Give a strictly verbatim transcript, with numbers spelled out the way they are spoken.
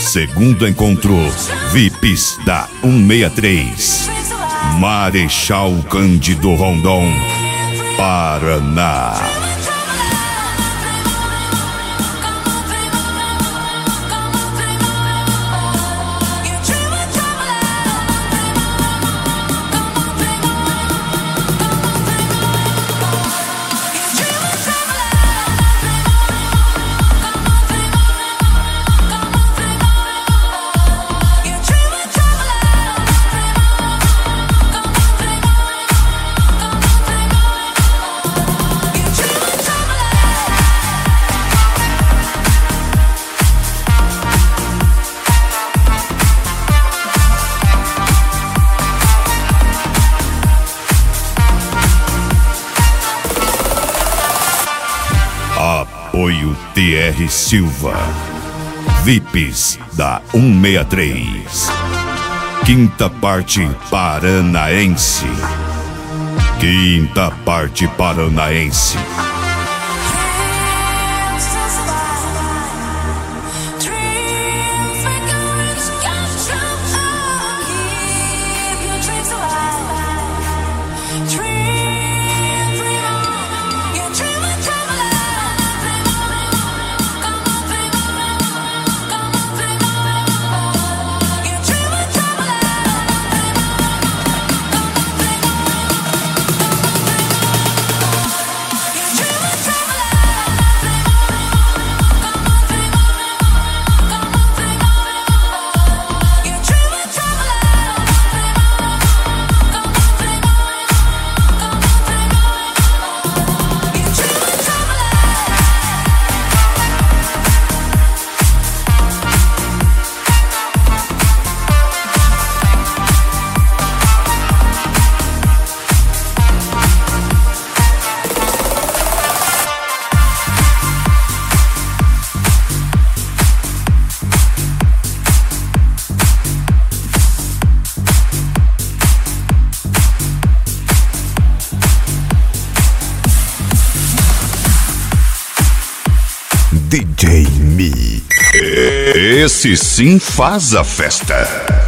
Segundo encontro V I Ps da cento e sessenta e três. Marechal Cândido Rondon, Paraná. Apoio T R Silva. V I Ps da cento e sessenta e três. Quinta parte paranaense. Quinta parte paranaense. D J Mi. Esse sim faz a festa.